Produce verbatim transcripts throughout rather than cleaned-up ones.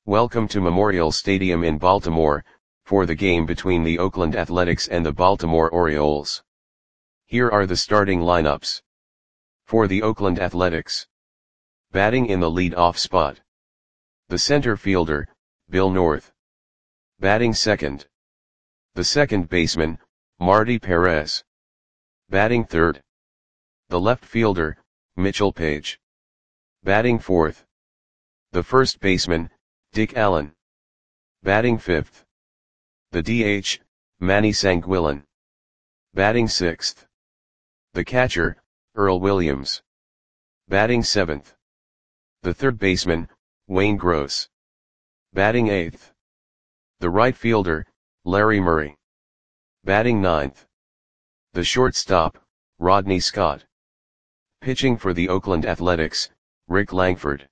Welcome to Memorial Stadium in Baltimore, for the game between the Oakland Athletics and the Baltimore Orioles. Here are the starting lineups. For the Oakland Athletics. Batting in the lead-off spot. The center fielder, Bill North. Batting second. The second baseman, Marty Perez. Batting third. The left fielder, Mitchell Page. Batting fourth. The first baseman, Dick Allen. Batting fifth. The D H, Manny Sanguillen. Batting sixth. The catcher, Earl Williams. Batting seventh. The third baseman, Wayne Gross. Batting eighth. The right fielder, Larry Murray. Batting ninth. The shortstop, Rodney Scott. Pitching for the Oakland Athletics, Rick Langford.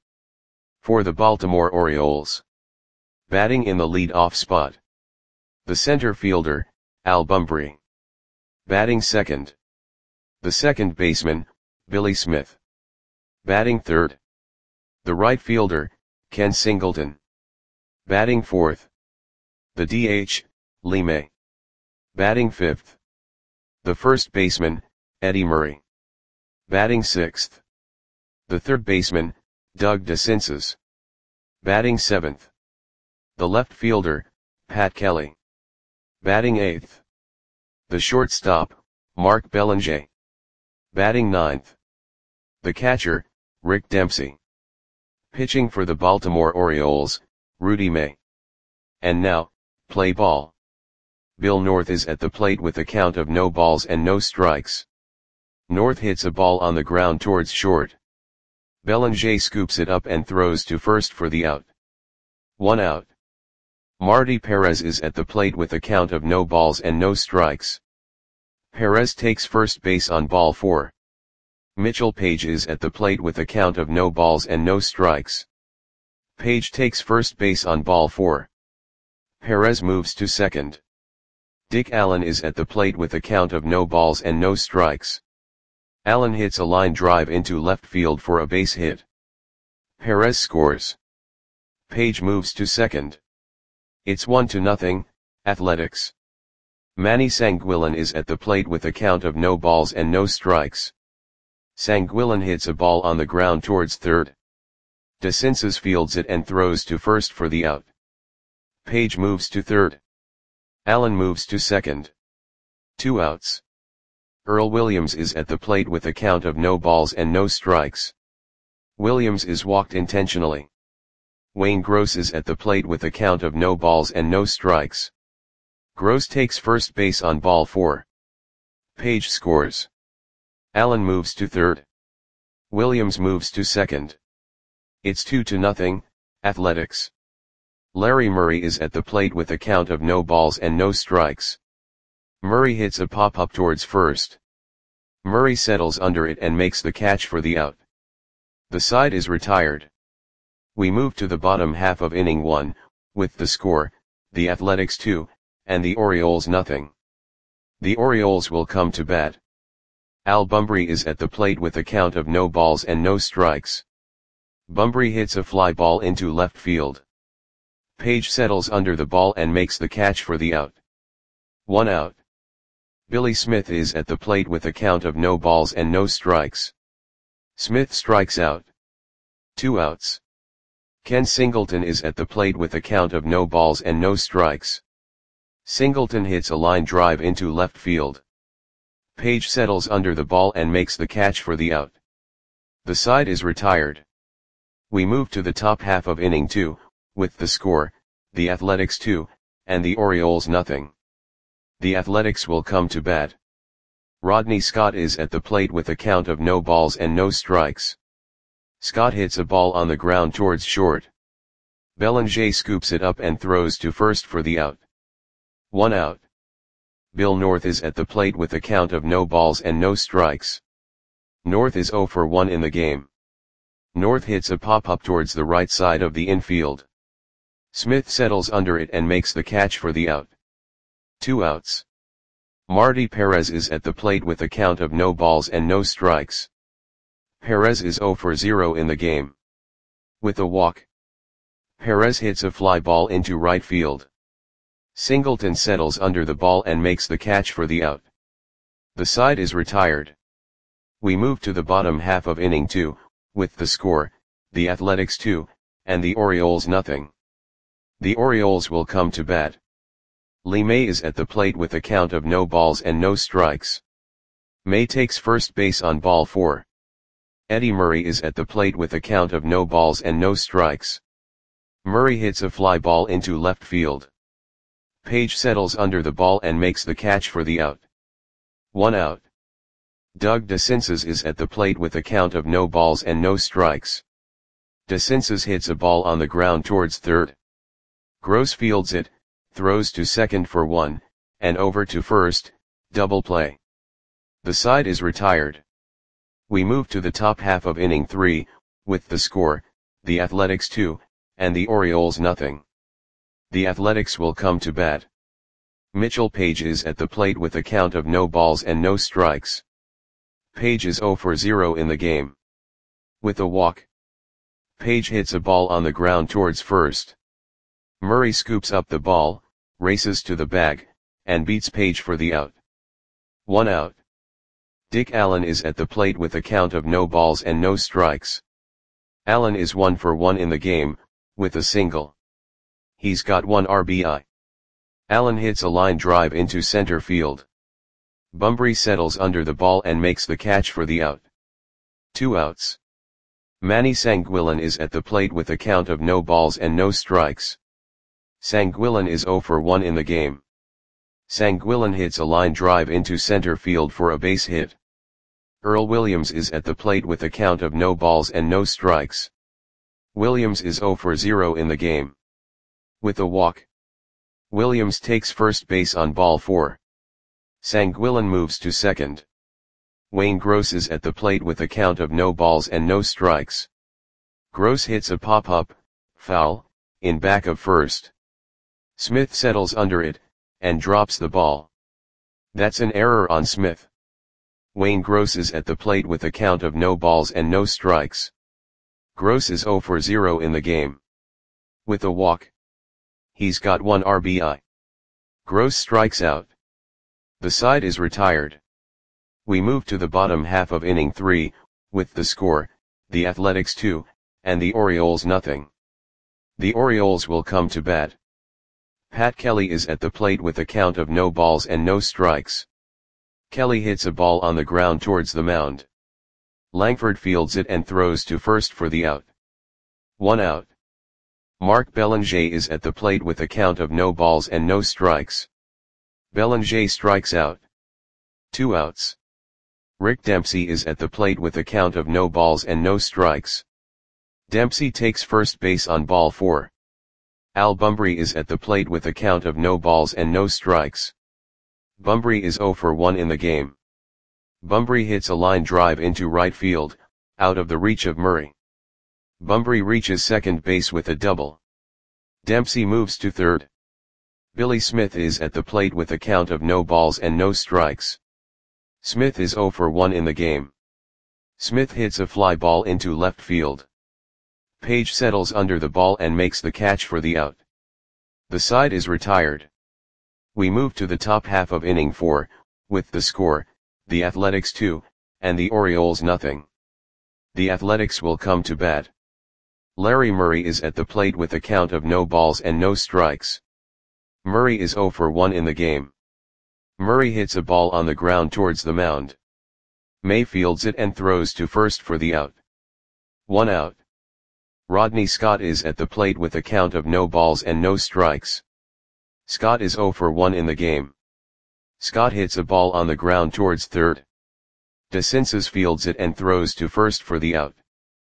For the Baltimore Orioles. Batting in the lead-off spot. The center fielder, Al Bumbry. Batting second. The second baseman, Billy Smith. Batting third. The right fielder, Ken Singleton. Batting fourth. The D H, Lee May. Batting fifth. The first baseman, Eddie Murray. Batting sixth. The third baseman, Doug DeCinces. Batting seventh. The left fielder, Pat Kelly. Batting eighth. The shortstop, Mark Belanger. Batting ninth. The catcher, Rick Dempsey. Pitching for the Baltimore Orioles, Rudy May. And now, play ball. Bill North is at the plate with a count of no balls and no strikes. North hits a ball on the ground towards short. Belanger scoops it up and throws to first for the out. One out. Marty Perez is at the plate with a count of no balls and no strikes. Perez takes first base on ball four. Mitchell Page is at the plate with a count of no balls and no strikes. Page takes first base on ball four. Perez moves to second. Dick Allen is at the plate with a count of no balls and no strikes. Allen hits a line drive into left field for a base hit. Perez scores. Page moves to second. It's one to nothing, Athletics. Manny Sanguillen is at the plate with a count of no balls and no strikes. Sanguillen hits a ball on the ground towards third. DeCinces fields it and throws to first for the out. Page moves to third. Allen moves to second. Two outs. Earl Williams is at the plate with a count of no balls and no strikes. Williams is walked intentionally. Wayne Gross is at the plate with a count of no balls and no strikes. Gross takes first base on ball four. Page scores. Allen moves to third. Williams moves to second. It's two to nothing, Athletics. Larry Murray is at the plate with a count of no balls and no strikes. Murray hits a pop-up towards first. Murray settles under it and makes the catch for the out. The side is retired. We move to the bottom half of inning one, with the score, the Athletics two, and the Orioles nothing. The Orioles will come to bat. Al Bumbry is at the plate with a count of no balls and no strikes. Bumbry hits a fly ball into left field. Page settles under the ball and makes the catch for the out. One out. Billy Smith is at the plate with a count of no balls and no strikes. Smith strikes out. Two outs. Ken Singleton is at the plate with a count of no balls and no strikes. Singleton hits a line drive into left field. Page settles under the ball and makes the catch for the out. The side is retired. We move to the top half of inning two, with the score, the Athletics two, and the Orioles nothing. The Athletics will come to bat. Rodney Scott is at the plate with a count of no balls and no strikes. Scott hits a ball on the ground towards short. Belanger scoops it up and throws to first for the out. One out. Bill North is at the plate with a count of no balls and no strikes. North is zero for one in the game. North hits a pop-up towards the right side of the infield. Smith settles under it and makes the catch for the out. Two outs. Marty Perez is at the plate with a count of no balls and no strikes. Perez is zero for zero in the game. With a walk. Perez hits a fly ball into right field. Singleton settles under the ball and makes the catch for the out. The side is retired. We move to the bottom half of inning two, with the score, the Athletics two, and the Orioles nothing. The Orioles will come to bat. Lee May is at the plate with a count of no balls and no strikes. May takes first base on ball four. Eddie Murray is at the plate with a count of no balls and no strikes. Murray hits a fly ball into left field. Page settles under the ball and makes the catch for the out. One out. Doug DeCinces is at the plate with a count of no balls and no strikes. DeCinces hits a ball on the ground towards third. Gross fields it, throws to second for one, and over to first, double play. The side is retired. We move to the top half of inning three, with the score, the Athletics two, and the Orioles nothing. The Athletics will come to bat. Mitchell Page is at the plate with a count of no balls and no strikes. Page is zero for zero in the game. With a walk, Page hits a ball on the ground towards first. Murray scoops up the ball, races to the bag, and beats Page for the out. One out. Dick Allen is at the plate with a count of no balls and no strikes. Allen is one for one in the game, with a single. He's got one R B I. Allen hits a line drive into center field. Bunbury settles under the ball and makes the catch for the out. Two outs. Manny Sanguillen is at the plate with a count of no balls and no strikes. Sanguillen is zero for one in the game. Sanguillen hits a line drive into center field for a base hit. Earl Williams is at the plate with a count of no balls and no strikes. Williams is zero for zero in the game. With a walk, Williams takes first base on ball four. Sanguillen moves to second. Wayne Gross is at the plate with a count of no balls and no strikes. Gross hits a pop-up, foul, in back of first. Smith settles under it, and drops the ball. That's an error on Smith. Wayne Gross is at the plate with a count of no balls and no strikes. Gross is zero for zero in the game. With a walk, he's got one R B I. Gross strikes out. The side is retired. We move to the bottom half of inning three, with the score, the Athletics two, and the Orioles nothing. The Orioles will come to bat. Pat Kelly is at the plate with a count of no balls and no strikes. Kelly hits a ball on the ground towards the mound. Langford fields it and throws to first for the out. One out. Mark Belanger is at the plate with a count of no balls and no strikes. Belanger strikes out. Two outs. Rick Dempsey is at the plate with a count of no balls and no strikes. Dempsey takes first base on ball four. Al Bunbury is at the plate with a count of no balls and no strikes. Bunbury is zero for one in the game. Bunbury hits a line drive into right field, out of the reach of Murray. Bunbury reaches second base with a double. Dempsey moves to third. Billy Smith is at the plate with a count of no balls and no strikes. Smith is zero for one in the game. Smith hits a fly ball into left field. Page settles under the ball and makes the catch for the out. The side is retired. We move to the top half of inning four, with the score, the Athletics two, and the Orioles nothing. The Athletics will come to bat. Larry Murray is at the plate with a count of no balls and no strikes. Murray is zero for one in the game. Murray hits a ball on the ground towards the mound. May fields it and throws to first for the out. One out. Rodney Scott is at the plate with a count of no balls and no strikes. Scott is zero for one in the game. Scott hits a ball on the ground towards third. DeCinces fields it and throws to first for the out.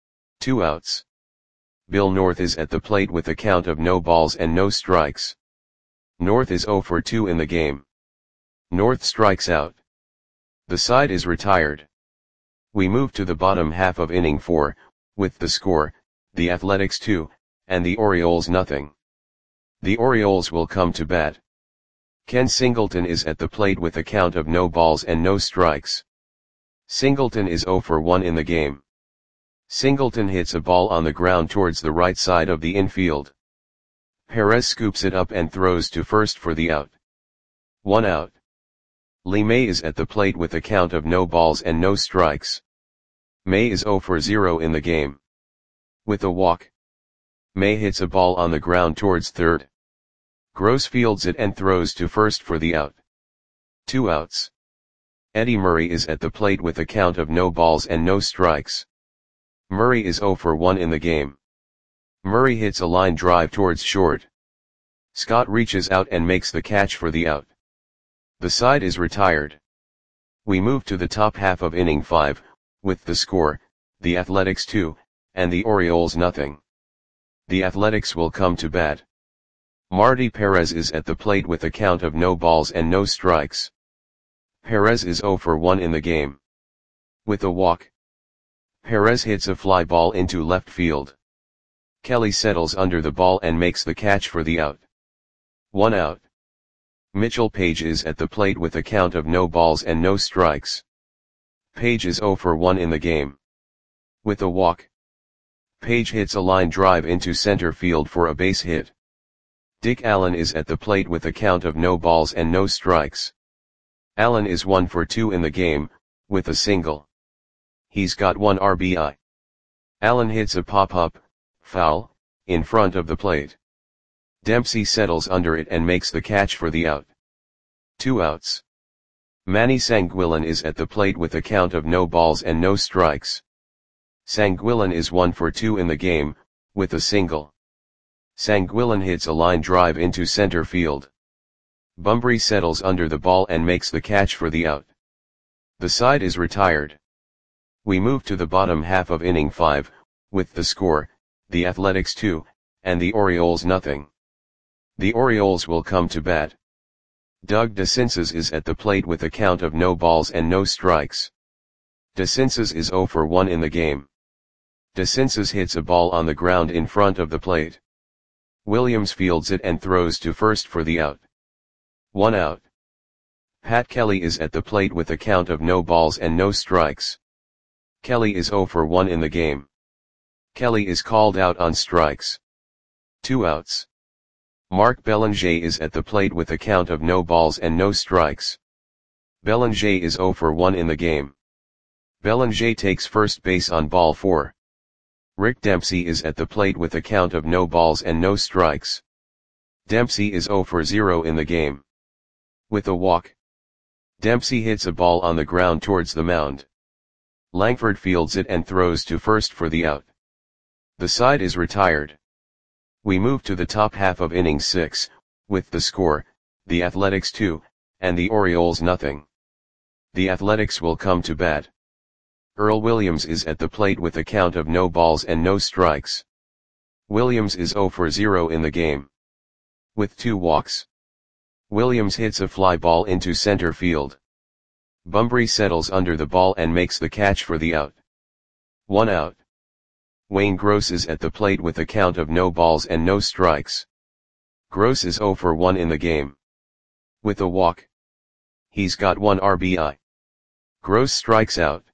Two outs. Bill North is at the plate with a count of no balls and no strikes. North is zero for two in the game. North strikes out. The side is retired. We move to the bottom half of inning four, with the score, the Athletics two, and the Orioles nothing. The Orioles will come to bat. Ken Singleton is at the plate with a count of no balls and no strikes. Singleton is zero for one in the game. Singleton hits a ball on the ground towards the right side of the infield. Perez scoops it up and throws to first for the out. One out. Lee May is at the plate with a count of no balls and no strikes. May is zero for zero in the game. With a walk, May hits a ball on the ground towards third. Gross fields it and throws to first for the out. Two outs. Eddie Murray is at the plate with a count of no balls and no strikes. Murray is zero for one in the game. Murray hits a line drive towards short. Scott reaches out and makes the catch for the out. The side is retired. We move to the top half of inning five, with the score, the Athletics two, and the Orioles nothing. The Athletics will come to bat. Marty Perez is at the plate with a count of no balls and no strikes. Perez is zero for one in the game. With a walk, Perez hits a fly ball into left field. Kelly settles under the ball and makes the catch for the out. One out. Mitchell Page is at the plate with a count of no balls and no strikes. Page is zero for one in the game. With a walk, Page hits a line drive into center field for a base hit. Dick Allen is at the plate with a count of no balls and no strikes. Allen is one for two in the game, with a single. He's got one R B I. Allen hits a pop-up, foul, in front of the plate. Dempsey settles under it and makes the catch for the out. Two outs. Manny Sanguillen is at the plate with a count of no balls and no strikes. Sanguillen is one for two in the game, with a single. Sanguillen hits a line drive into center field. Bunbury settles under the ball and makes the catch for the out. The side is retired. We move to the bottom half of inning five, with the score, the Athletics two, and the Orioles nothing. The Orioles will come to bat. Doug DeCinces is at the plate with a count of no balls and no strikes. DeCinces is zero for one in the game. DeCinces hits a ball on the ground in front of the plate. Williams fields it and throws to first for the out. One out. Pat Kelly is at the plate with a count of no balls and no strikes. Kelly is zero for one in the game. Kelly is called out on strikes. Two outs. Mark Belanger is at the plate with a count of no balls and no strikes. Belanger is zero for one in the game. Belanger takes first base on ball four. Rick Dempsey is at the plate with a count of no balls and no strikes. Dempsey is zero for zero in the game. With a walk, Dempsey hits a ball on the ground towards the mound. Langford fields it and throws to first for the out. The side is retired. We move to the top half of inning six, with the score, the Athletics two, and the Orioles nothing. The Athletics will come to bat. Earl Williams is at the plate with a count of no balls and no strikes. Williams is zero for zero in the game. With two walks, Williams hits a fly ball into center field. Bunbury settles under the ball and makes the catch for the out. One out. Wayne Gross is at the plate with a count of no balls and no strikes. Gross is zero for one in the game. With a walk, he's got one R B I. Gross strikes out.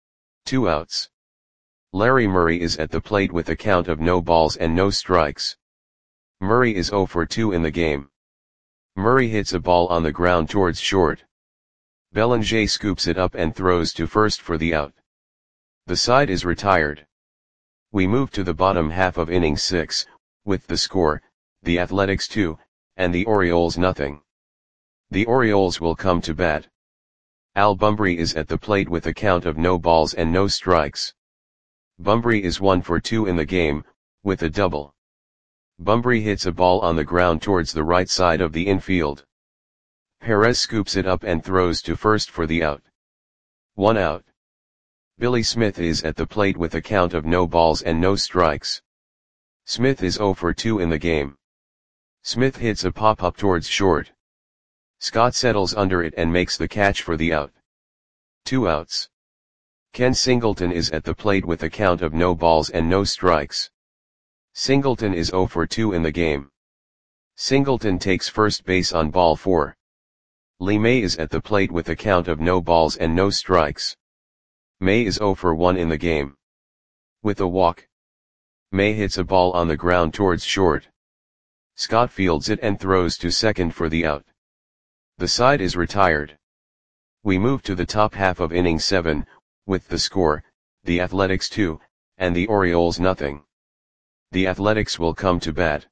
Two outs. Larry Murray is at the plate with a count of no balls and no strikes. Murray is zero for two in the game. Murray hits a ball on the ground towards short. Belanger scoops it up and throws to first for the out. The side is retired. We move to the bottom half of inning six, with the score, the Athletics two, and the Orioles nothing. The Orioles will come to bat. Al Bunbury is at the plate with a count of no balls and no strikes. Bunbury is one for two in the game, with a double. Bunbury hits a ball on the ground towards the right side of the infield. Perez scoops it up and throws to first for the out. One out. Billy Smith is at the plate with a count of no balls and no strikes. Smith is zero for two in the game. Smith hits a pop-up towards short. Scott settles under it and makes the catch for the out. Two outs. Ken Singleton is at the plate with a count of no balls and no strikes. Singleton is zero for two in the game. Singleton takes first base on ball four. Lee May is at the plate with a count of no balls and no strikes. May is zero for one in the game. With a walk, May hits a ball on the ground towards short. Scott fields it and throws to second for the out. The side is retired. We move to the top half of inning seven, with the score, the Athletics two, and the Orioles nothing. The Athletics will come to bat.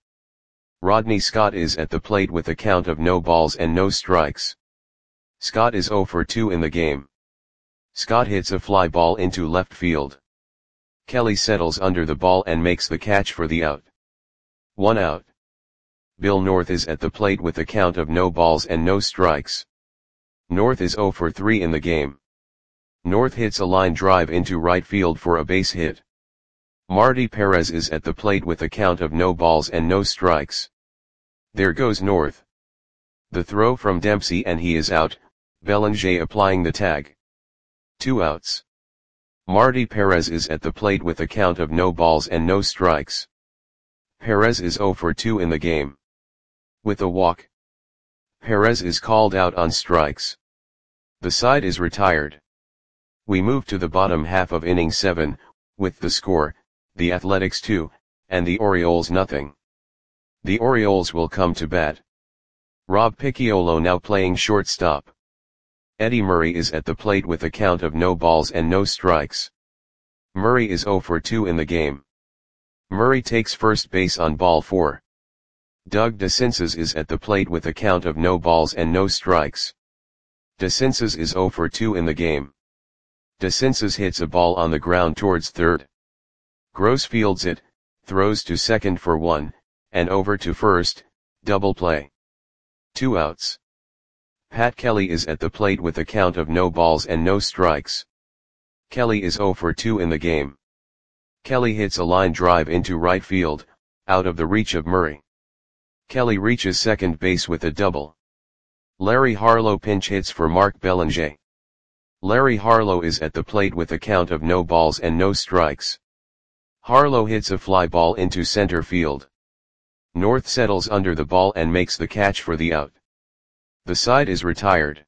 Rodney Scott is at the plate with a count of no balls and no strikes. Scott is oh for two in the game. Scott hits a fly ball into left field. Kelly settles under the ball and makes the catch for the out. One out. Bill North is at the plate with a count of no balls and no strikes. North is oh for three in the game. North hits a line drive into right field for a base hit. Marty Perez is at the plate with a count of no balls and no strikes. There goes North. The throw from Dempsey and he is out, Belanger applying the tag. Two outs. Marty Perez is at the plate with a count of no balls and no strikes. Perez is oh for two in the game. With a walk. Perez is called out on strikes. The side is retired. We move to the bottom half of inning seven, with the score, the Athletics two, and the Orioles nothing. The Orioles will come to bat. Rob Picciolo now playing shortstop. Eddie Murray is at the plate with a count of no balls and no strikes. Murray is oh for two in the game. Murray takes first base on ball four. Doug DeCinces is at the plate with a count of no balls and no strikes. DeCinces is oh for two in the game. DeCinces hits a ball on the ground towards third. Gross fields it, throws to second for one, and over to first, double play. Two outs. Pat Kelly is at the plate with a count of no balls and no strikes. Kelly is oh for two in the game. Kelly hits a line drive into right field, out of the reach of Murray. Kelly reaches second base with a double. Larry Harlow pinch hits for Mark Belanger. Larry Harlow is at the plate with a count of no balls and no strikes. Harlow hits a fly ball into center field. North settles under the ball and makes the catch for the out. The side is retired.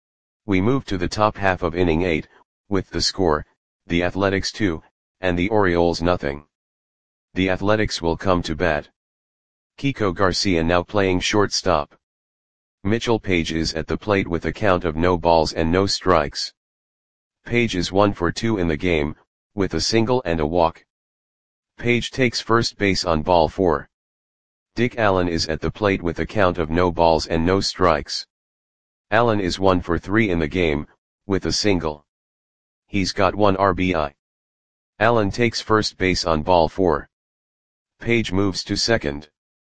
We move to the top half of inning eight, with the score, the Athletics two, and the Orioles nothing. The Athletics will come to bat. Kiko Garcia now playing shortstop. Mitchell Page is at the plate with a count of no balls and no strikes. Page is one for two in the game, with a single and a walk. Page takes first base on ball four. Dick Allen is at the plate with a count of no balls and no strikes. Allen is one for three in the game, with a single. He's got one R B I. Allen takes first base on ball four. Page moves to second.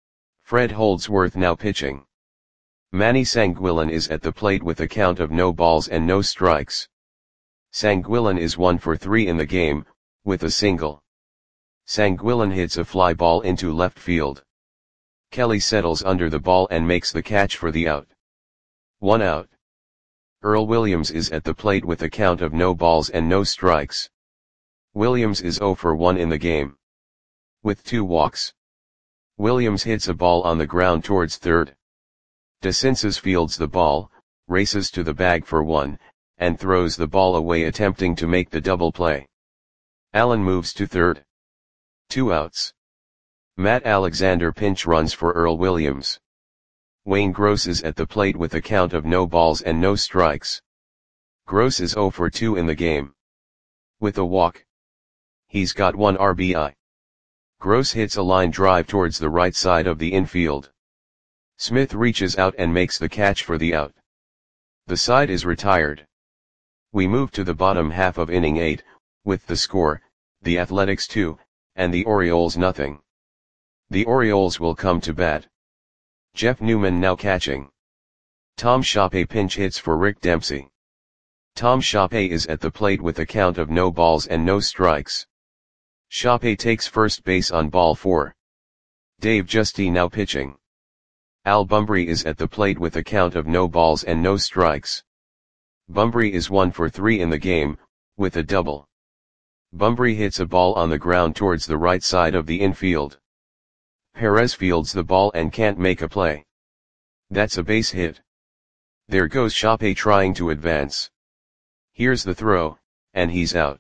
Fred Holdsworth now pitching. Manny Sanguillen is at the plate with a count of no balls and no strikes. Sanguillen is one for three in the game, with a single. Sanguillen hits a fly ball into left field. Kelly settles under the ball and makes the catch for the out. One out. Earl Williams is at the plate with a count of no balls and no strikes. Williams is oh for one in the game. With two walks. Williams hits a ball on the ground towards third. DeCinces fields the ball, races to the bag for one, and throws the ball away attempting to make the double play. Allen moves to third. Two outs. Matt Alexander pinch runs for Earl Williams. Wayne Gross is at the plate with a count of no balls and no strikes. Gross is oh for two in the game. With a walk. He's got one R B I. Gross hits a line drive towards the right side of the infield. Smith reaches out and makes the catch for the out. The side is retired. We move to the bottom half of inning eight, with the score, the Athletics two, and the Orioles nothing. The Orioles will come to bat. Jeff Newman now catching. Tom Shoppe pinch hits for Rick Dempsey. Tom Shoppe is at the plate with a count of no balls and no strikes. Shoppe takes first base on ball four. Dave Justy now pitching. Al Bumbry is at the plate with a count of no balls and no strikes. Bumbry is one for three in the game, with a double. Bumbry hits a ball on the ground towards the right side of the infield. Perez fields the ball and can't make a play. That's a base hit. There goes Shoppe trying to advance. Here's the throw, and he's out.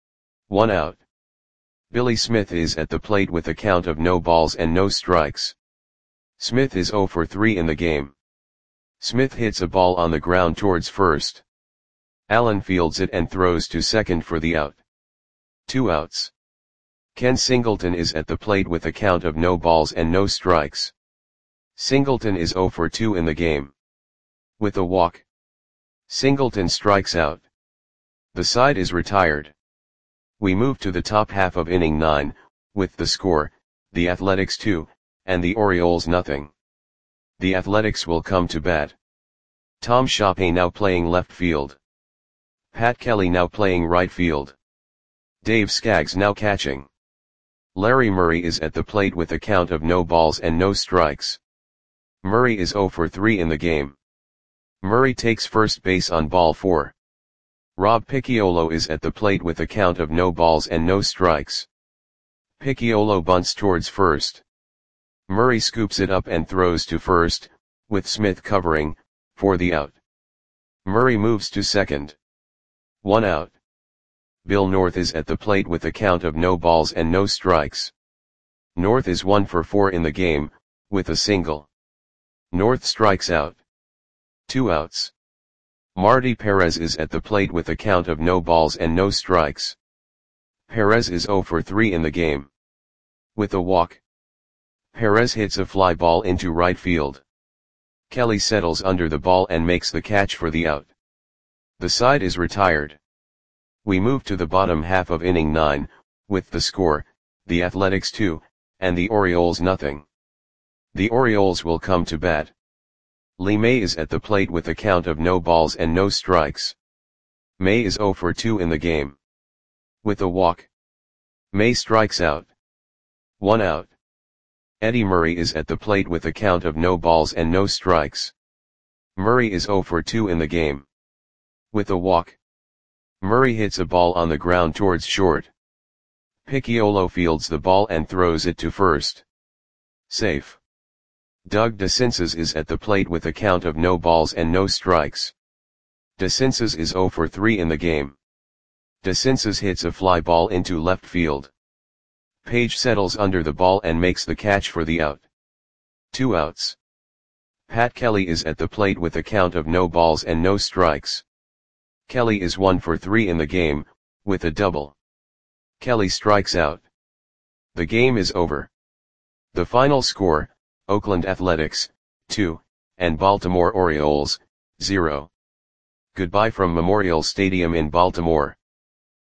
One out. Billy Smith is at the plate with a count of no balls and no strikes. Smith is zero for three in the game. Smith hits a ball on the ground towards first. Allen fields it and throws to second for the out. Two outs. Ken Singleton is at the plate with a count of no balls and no strikes. Singleton is zero for two in the game. With a walk, Singleton strikes out. The side is retired. We move to the top half of inning nine, with the score, the Athletics two, and the Orioles nothing. The Athletics will come to bat. Tom Shoppe now playing left field. Pat Kelly now playing right field. Dave Skaggs now catching. Larry Murray is at the plate with a count of no balls and no strikes. Murray is zero for three in the game. Murray takes first base on ball four. Rob Picciolo is at the plate with a count of no balls and no strikes. Picciolo bunts towards first. Murray scoops it up and throws to first, with Smith covering, for the out. Murray moves to second. One out. Bill North is at the plate with a count of no balls and no strikes. North is one for four in the game, with a single. North strikes out. Two outs. Marty Perez is at the plate with a count of no balls and no strikes. Perez is zero for three in the game. With a walk, Perez hits a fly ball into right field. Kelly settles under the ball and makes the catch for the out. The side is retired. We move to the bottom half of inning nine, with the score, the Athletics two, and the Orioles nothing. The Orioles will come to bat. Lee May is at the plate with a count of no balls and no strikes. May is zero for two in the game. With a walk, May strikes out. One out. Eddie Murray is at the plate with a count of no balls and no strikes. Murray is zero for two in the game. With a walk, Murray hits a ball on the ground towards short. Picciolo fields the ball and throws it to first. Safe. Doug DeCinces is at the plate with a count of no balls and no strikes. DeCinces is zero for three in the game. DeCinces hits a fly ball into left field. Page settles under the ball and makes the catch for the out. Two outs. Pat Kelly is at the plate with a count of no balls and no strikes. Kelly is one for three in the game, with a double. Kelly strikes out. The game is over. The final score, Oakland Athletics, two, and Baltimore Orioles, zero. Goodbye from Memorial Stadium in Baltimore.